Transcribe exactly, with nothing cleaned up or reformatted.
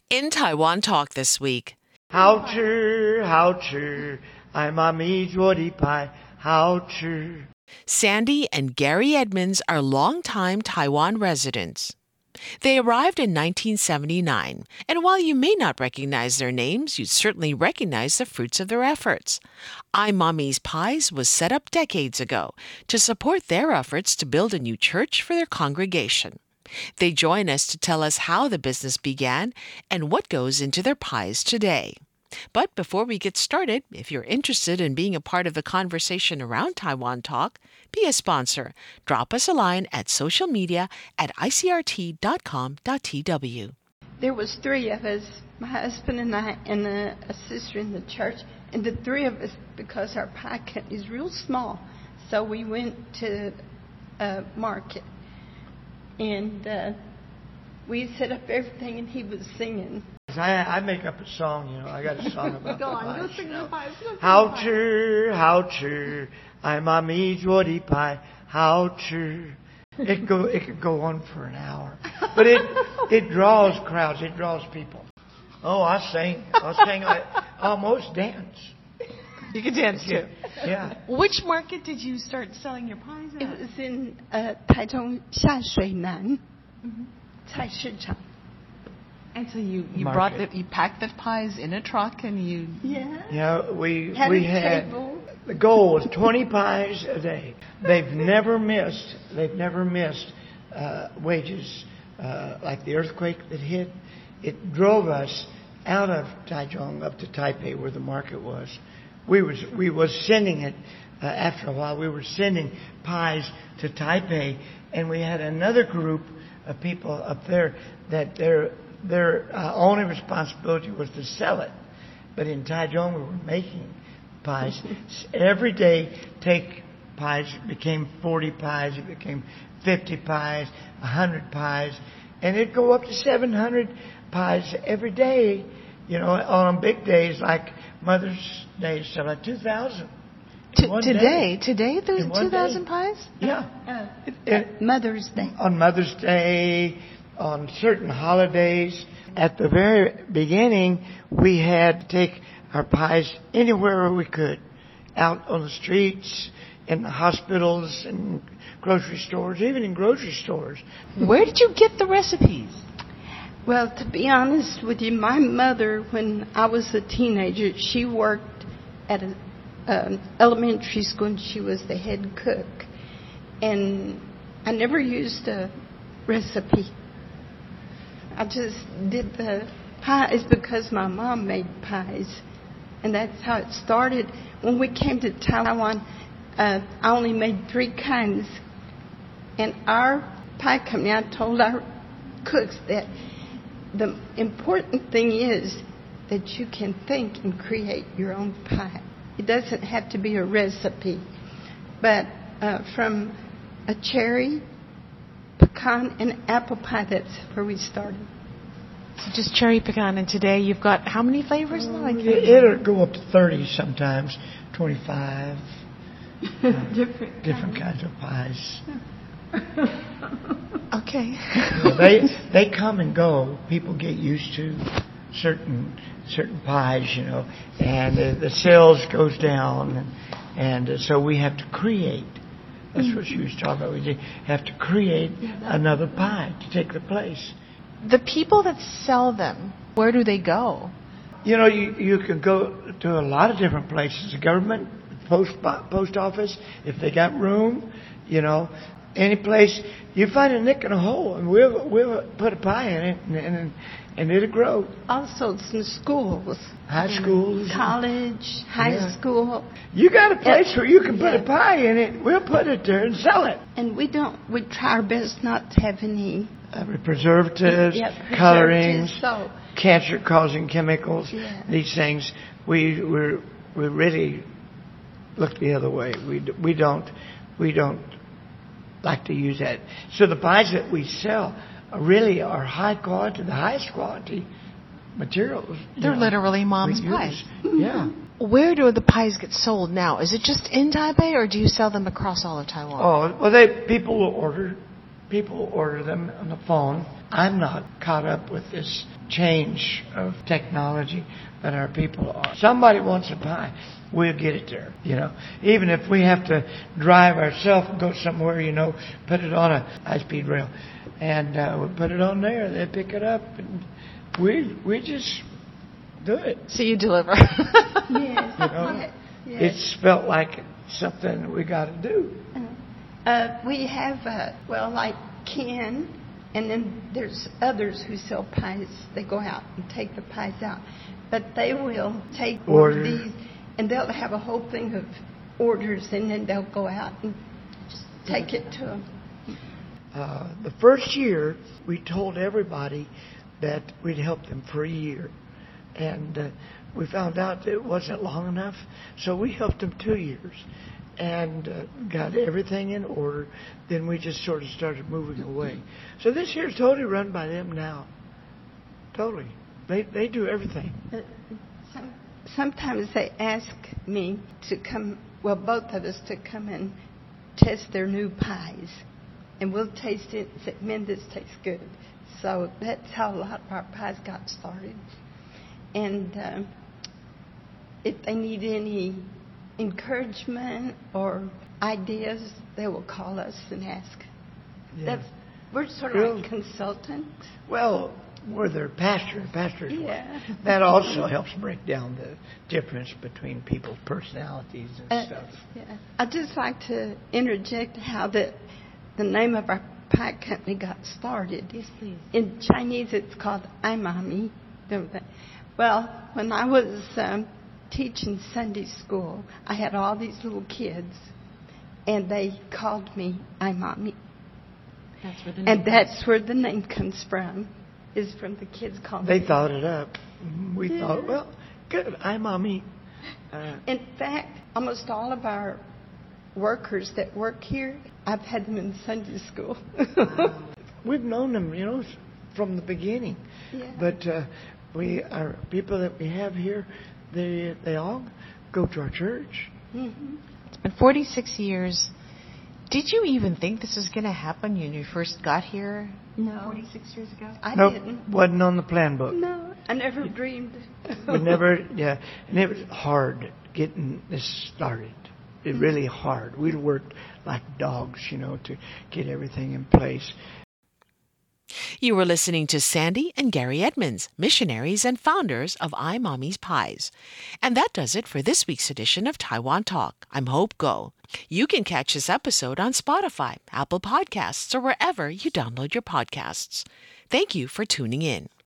In Taiwan Talk this week. 好吃好吃爱妈咪做的派好吃 Sandy and Gary Edmonds are longtime Taiwan residents. They arrived in nineteen seventy-nine, and while you may not recognize their names, you certainly recognize the fruits of their efforts. iMommy's Pies was set up decades ago to support their efforts to build a new church for their congregation. They join us to tell us how the business began and what goes into their pies today. But before we get started, if you're interested in being a part of the conversation around Taiwan Talk, be a sponsor. Drop us a line at social media at I C R T dot com dot T W. There was three of us, my husband and I, and a, a sister in the church. And the three of us, because our pie cut is real small, so we went to uh, market. And uh, we set up everything, and he was singing. I, I make up a song, you know. I got a song about Go the on, pies, go sing you know. the pies. Go sing the 好 pies. 吃好吃爱妈咪做的派好吃 It go it could go on for an hour, but it it draws crowds, it draws people. Oh, I sing, I sing, I almost dance. You can dance too. Yeah. Which market did you start selling your pies at? It was in uh, Taichung Xiashuinan菜市场. And so you, you Market. brought the, you packed the pies in a truck and you... Yeah. Yeah, we Had we a had table. the goal was twenty pies a day. They've never missed. They've never missed uh, wages uh, like the earthquake that hit. It drove us out of Taichung up to Taipei, where the market was. We was we was sending it uh, after a while. We were sending pies to Taipei, and we had another group of people up there that their their uh, only responsibility was to sell it. But in Taichung, we were making pies every day. Take pies. It became forty pies. It became fifty pies, a hundred pies, and it'd go up to seven hundred pies every day. You know, on big days like Mother's Day, sell like two thousand. T- today? Day. Today there's In one two thousand day. pies? Yeah. Uh, It- Mother's Day. on Mother's Day, on certain holidays. At the very beginning, we had to take our pies anywhere we could, out on the streets, in the hospitals, and grocery stores, even in grocery stores. Where did you get the recipes? Well, to be honest with you, my mother, when I was a teenager, she worked at an um, elementary school, and she was the head cook. And I never used a recipe. I just did the pies because my mom made pies. And that's how it started. When we came to Taiwan, uh, I only made three kinds. And our pie company, I told our cooks that the important thing is that you can think and create your own pie. It doesn't have to be a recipe. But uh, from a cherry, pecan, and apple pie, that's where we started. So just cherry pecan, and today you've got how many flavors now? I can't It, it'll go up to thirty sometimes, twenty-five. Uh, Different different kinds of pies. Okay. Yeah, they they come and go. People get used to certain certain pies, you know, and uh, the sales goes down, and, and uh, so we have to create. That's what she was talking about. We have to create another pie to take the place. The people that sell them, where do they go? You know, you you can go to a lot of different places. The government, post post office, if they got room, you know, any place. You find a nick in a hole, and we'll we'll put a pie in it, and and, and it'll grow. Also, some schools. High schools, College, high Yeah. school. You got a place where you can put Yeah. a pie in it. We'll put it there and sell it. And we don't, we try our best not to have any Uh, preservatives, yeah, colorings, preservatives, so cancer-causing chemicals. Yeah. These things, we we we really look the other way. We d- we don't we don't like to use that. So the pies that we sell are really are high quality, the highest quality materials. you They're know, literally mom's we use. pies. Yeah. Where do the pies get sold now? Is it just in Taipei, or do you sell them across all of Taiwan? Oh well, they people will order. people order them on the phone. I'm not caught up with this change of technology that our people are. Somebody wants a pie, we'll get it there, you know. Even if we have to drive ourselves and go somewhere, you know, put it on a high-speed rail. And uh, we put it on there, they pick it up, and we we just do it. So you deliver. Yes. You know, yes, yes. it's felt like something we got to do. Uh, we have, uh, well, like Ken, and then there's others who sell pies. They go out and take the pies out. But they will take Order. these, and they'll have a whole thing of orders, and then they'll go out and just take it to them. Uh, the first year, we told everybody that we'd help them for a year. And uh, we found out that it wasn't long enough, so we helped them two years and uh, got everything in order. Then we just sort of started moving away. So this year's totally run by them now. Totally. They they do everything. Uh, some, sometimes they ask me to come, well, both of us to come and test their new pies. And we'll taste it and say, man, this tastes good. So that's how a lot of our pies got started. And um, if they need any encouragement or ideas, they will call us and ask. Yeah. That's we're sort of Well- like consultants. Well, we're their pastor, pastor's wife. Yeah. That also helps break down the difference between people's personalities and Uh, stuff. yeah. I'd just like to interject how the the name of our pie company got started. Yes, please. In Chinese, it's called Aimami. Don't they? Well, when I was um, teaching Sunday school, I had all these little kids, and they called me Aimami. That's where the name And comes. that's where the name comes from, is from the kids calling They me. thought it up. We Yeah. thought, well, good, I'm mommy. Uh, In fact, almost all of our workers that work here, I've had them in Sunday school. we've known them, you know, from the beginning. Yeah. But uh, we, our people that we have here, they they all go to our church. Mhm. It's been forty-six years. Did you even think this was going to happen when you first got here No, forty-six years ago? I nope, didn't. wasn't on the plan book. No, I never dreamed. We never, yeah, and it was hard getting this started. It really hard. We worked like dogs, you know, to get everything in place. You were listening to Sandy and Gary Edmonds, missionaries and founders of iMommy's Pies. And that does it for this week's edition of Taiwan Talk. I'm Hope Go. You can catch this episode on Spotify, Apple Podcasts, or wherever you download your podcasts. Thank you for tuning in.